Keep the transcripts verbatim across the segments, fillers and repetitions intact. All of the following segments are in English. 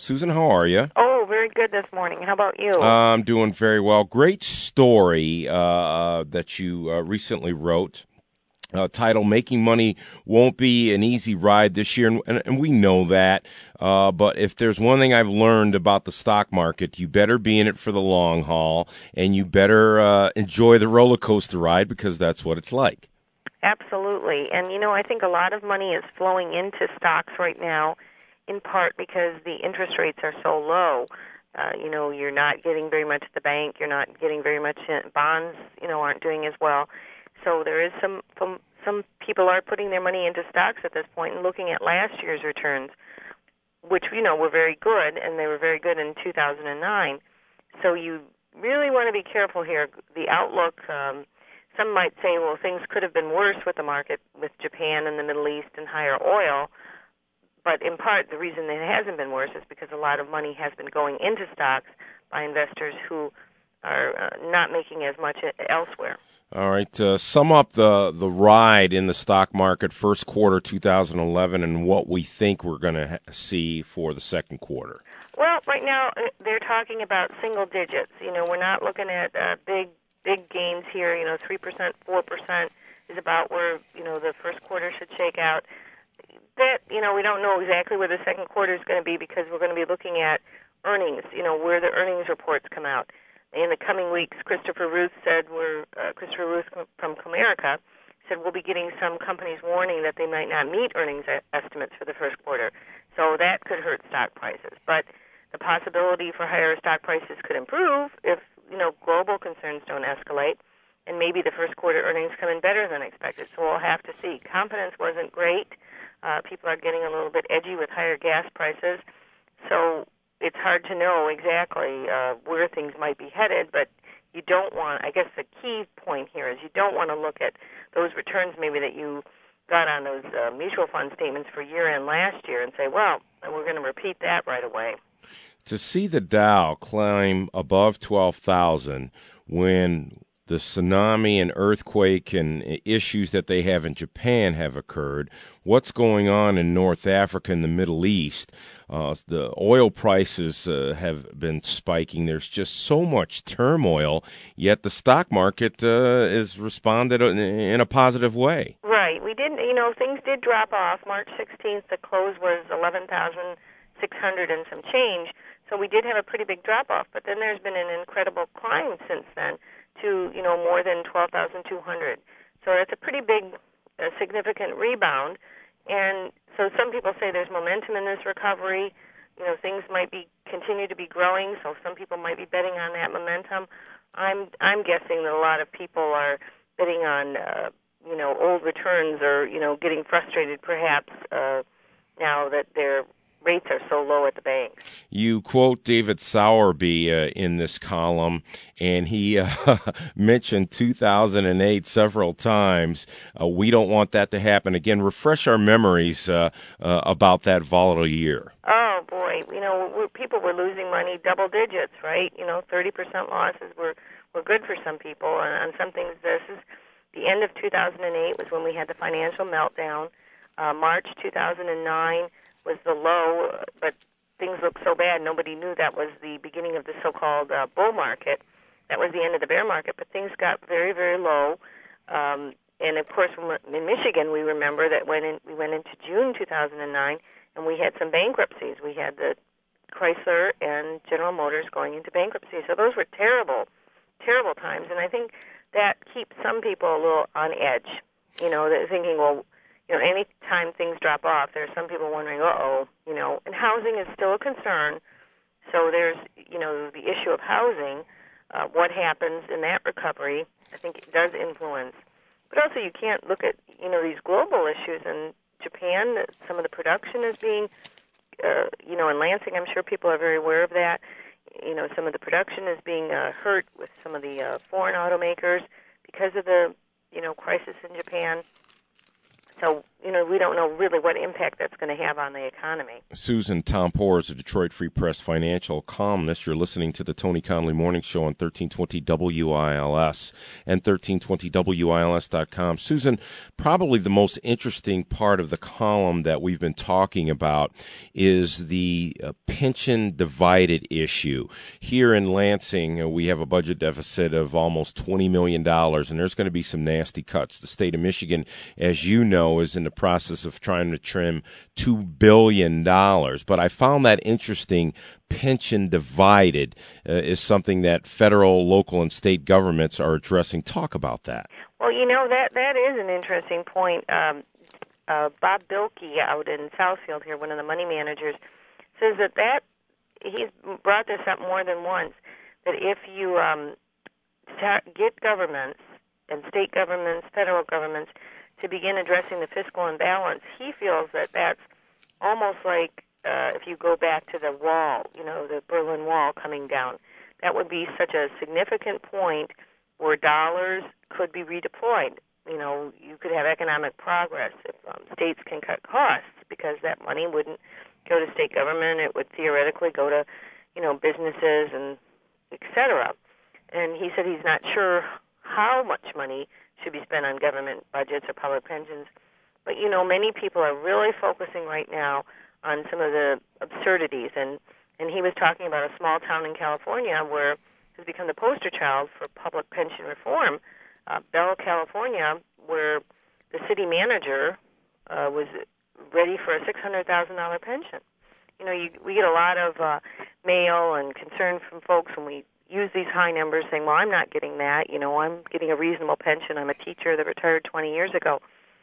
Susan, how are you? Oh, very good this morning. How about you? Uh, I'm doing very well. Great story uh, that you uh, recently wrote. Uh, title, Making Money Won't Be an Easy Ride This Year, and, and, and we know that. Uh, but if there's one thing I've learned about the stock market, you better be in it for the long haul, and you better uh, enjoy the roller coaster ride because that's what it's like. Absolutely. And, you know, I think a lot of money is flowing into stocks right now, in part because the interest rates are so low. Uh, you know, you're not getting very much at the bank. You're not getting very much in bonds, you know, aren't doing as well. So there is some, some some people are putting their money into stocks at this point and looking at last year's returns, which, you know, were very good, and they were very good in two thousand nine. So you really want to be careful here. The outlook, um, some might say, well, things could have been worse with the market, with Japan and the Middle East and higher oil. But in part, the reason it hasn't been worse is because a lot of money has been going into stocks by investors who are uh, not making as much elsewhere. All right. Uh, sum up the, the ride in the stock market first quarter two thousand eleven and what we think we're going to ha- see for the second quarter. Well, right now they're talking about single digits. You know, we're not looking at uh, big big gains here. You know, three percent, four percent is about where, you know, the first quarter should shake out. That, you know, we don't know exactly where the second quarter is going to be because we're going to be looking at earnings, you know, where the earnings reports come out. In the coming weeks, Christopher Ruth said, we're, uh, Christopher Ruth from Comerica said we'll be getting some companies warning that they might not meet earnings estimates for the first quarter. So that could hurt stock prices. But the possibility for higher stock prices could improve if, you know, global concerns don't escalate, and maybe the first quarter earnings come in better than expected. So we'll have to see. Confidence wasn't great. Uh, people are getting a little bit edgy with higher gas prices. So it's hard to know exactly uh, where things might be headed, but you don't want, I guess the key point here is you don't want to look at those returns maybe that you got on those uh, mutual fund statements for year-end last year and say, well, we're going to repeat that right away. To see the Dow climb above twelve thousand when the tsunami and earthquake and issues that they have in Japan have occurred, what's going on in North Africa and the Middle East, uh, the oil prices uh, have been spiking. There's just so much turmoil, yet the stock market uh, has responded in a positive way. Right. We didn't, you know, things did drop off. March sixteenth, the close was eleven thousand six hundred and some change, so we did have a pretty big drop-off. But then there's been an incredible climb since then to, you know, more than twelve thousand two hundred. So that's a pretty big, uh, significant rebound. And so some people say there's momentum in this recovery. You know, things might be continue to be growing, so some people might be betting on that momentum. I'm I'm guessing that a lot of people are betting on, uh, you know, old returns or, you know, getting frustrated perhaps uh, now that their rates are so low at the banks. You quote David Sowerby uh, in this column, and he uh, mentioned two thousand eight several times. Uh, we don't want that to happen again. Refresh our memories uh, uh, about that volatile year. Oh, boy. You know, we're, people were losing money double digits, right? You know, thirty percent losses were, were good for some people. And on some things, this is the end of two thousand eight was when we had the financial meltdown. Uh, March two thousand nine was the low, but things looked so bad, nobody knew that was the beginning of the so-called uh, bull market. That was the end of the bear market, but things got very, very low. Um, and, of course, in Michigan, we remember that when in, we went into June two thousand nine, and we had some bankruptcies. We had the Chrysler and General Motors going into bankruptcy. So those were terrible, terrible times. And I think that keeps some people a little on edge, you know, they're thinking, well, you know, any time things drop off, there's some people wondering, uh-oh, you know, and housing is still a concern. So there's, you know, the issue of housing, uh, what happens in that recovery, I think it does influence. But also you can't look at, you know, these global issues. In Japan, some of the production is being, uh, you know, in Lansing, I'm sure people are very aware of that. You know, some of the production is being uh, hurt with some of the uh, foreign automakers because of the, you know, crisis in Japan. So, you know, we don't know really what impact that's going to have on the economy. Susan, Tom Poor is a Detroit Free Press financial columnist. You're listening to the Tony Conley Morning Show on thirteen twenty W I L S and thirteen twenty W I L S dot com. Susan, probably the most interesting part of the column that we've been talking about is the uh, pension divided issue. Here in Lansing, uh, we have a budget deficit of almost twenty million dollars, and there's going to be some nasty cuts. The state of Michigan, as you know, is in the process of trying to trim two billion dollars. But I found that interesting. Pension divided uh, is something that federal, local, and state governments are addressing. Talk about that. Well, you know, that that is an interesting point. Um, uh, Bob Bilkey out in Southfield here, one of the money managers, says that, that he's brought this up more than once, that if you um, ta- get governments and state governments, federal governments, to begin addressing the fiscal imbalance, he feels that that's almost like uh, if you go back to the wall, you know, the Berlin Wall coming down. That would be such a significant point where dollars could be redeployed. You know, you could have economic progress if um, states can cut costs, because that money wouldn't go to state government. It would theoretically go to, you know, businesses and et cetera. And he said he's not sure how much money should be spent on government budgets or public pensions. But, you know, many people are really focusing right now on some of the absurdities. And, and he was talking about a small town in California where has become the poster child for public pension reform, uh, Bell, California, where the city manager uh, was ready for a six hundred thousand dollars pension. You know, you, we get a lot of uh, mail and concern from folks when we use these high numbers saying, well, I'm not getting that. You know, I'm getting a reasonable pension. I'm a teacher that retired twenty years ago.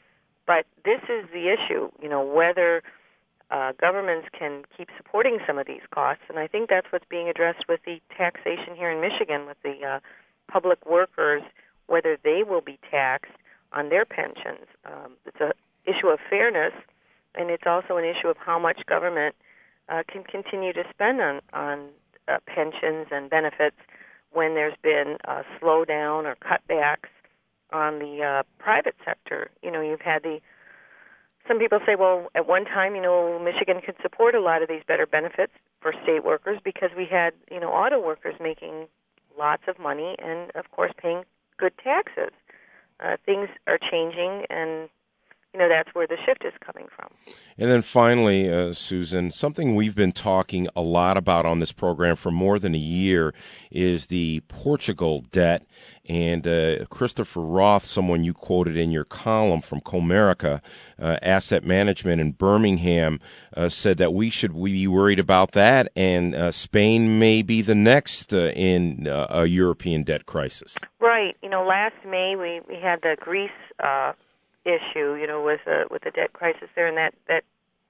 But this is the issue, you know, whether uh, governments can keep supporting some of these costs. And I think that's what's being addressed with the taxation here in Michigan with the uh, public workers, whether they will be taxed on their pensions. Um, it's an issue of fairness, and it's also an issue of how much government uh, can continue to spend on, on uh, pensions and benefits when there's been a slowdown or cutbacks on the uh, private sector. You know, you've had the, some people say, well, at one time, you know, Michigan could support a lot of these better benefits for state workers because we had, you know, auto workers making lots of money and, of course, paying good taxes. Uh, things are changing, and you know, that's where the shift is coming from. And then finally, uh, Susan, something we've been talking a lot about on this program for more than a year is the Portugal debt. And uh, Christopher Roth, someone you quoted in your column from Comerica uh, Asset Management in Birmingham, uh, said that we should we be worried about that, and uh, Spain may be the next uh, in uh, a European debt crisis. Right. You know, last May we, we had the Greece uh issue, you know, with the with the debt crisis there, and that that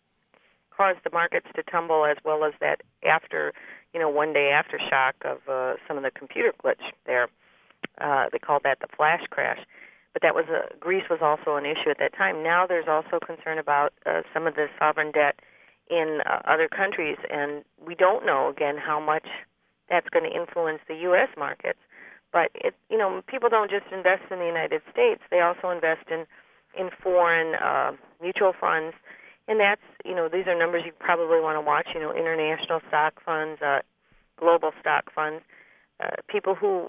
caused the markets to tumble, as well as that after, you know, one day aftershock of uh, some of the computer glitch there. Uh, they called that the flash crash. But that was a, Greece was also an issue at that time. Now there's also concern about uh, some of the sovereign debt in uh, other countries, and we don't know again how much that's going to influence the U S markets. But it, you know, people don't just invest in the United States; they also invest in in foreign uh, mutual funds, and that's, you know, these are numbers you probably want to watch, you know, international stock funds, uh, global stock funds, uh, people who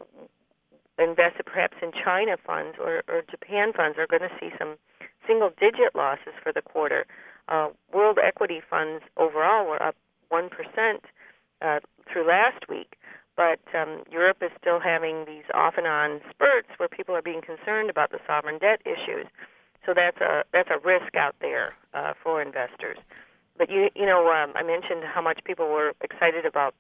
invested perhaps in China funds or, or Japan funds are going to see some single-digit losses for the quarter. Uh, world equity funds overall were up one percent uh, through last week, but um, Europe is still having these off-and-on spurts where people are being concerned about the sovereign debt issues. So that's a that's a risk out there uh, for investors. But you you know um, I mentioned how much people were excited about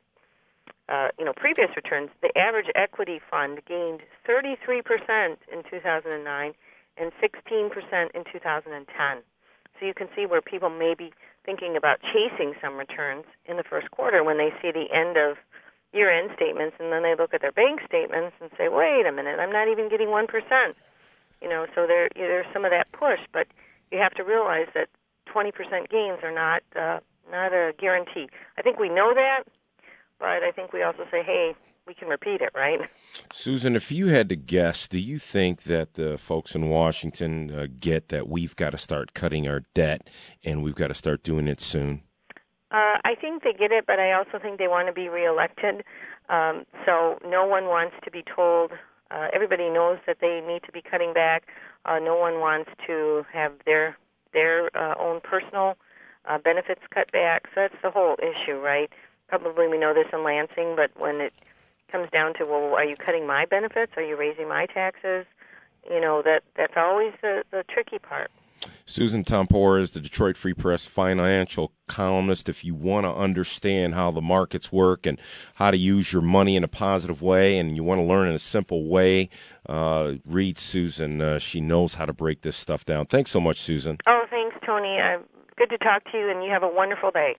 uh, you know previous returns. The average equity fund gained thirty-three percent in two thousand nine and sixteen percent in two thousand ten. So you can see where people may be thinking about chasing some returns in the first quarter when they see the end of year-end statements, and then they look at their bank statements and say, wait a minute, I'm not even getting one percent. You know, so there you know, there's some of that push, but you have to realize that twenty percent gains are not uh, not a guarantee. I think we know that, but I think we also say, hey, we can repeat it, right? Susan, if you had to guess, do you think that the folks in Washington uh, get that we've got to start cutting our debt and we've got to start doing it soon? Uh, I think they get it, but I also think they want to be reelected. Um, so no one wants to be told. Uh, everybody knows that they need to be cutting back. Uh, no one wants to have their their uh, own personal uh, benefits cut back. So that's the whole issue, right? Probably we know this in Lansing, but when it comes down to, well, are you cutting my benefits? Are you raising my taxes? You know, that that's always the, the tricky part. Susan Tompor is the Detroit Free Press financial columnist. If you want to understand how the markets work and how to use your money in a positive way, and you want to learn in a simple way, uh, read Susan. Uh, she knows how to break this stuff down. Thanks so much, Susan. Oh, thanks, Tony. Uh, good to talk to you, and you have a wonderful day.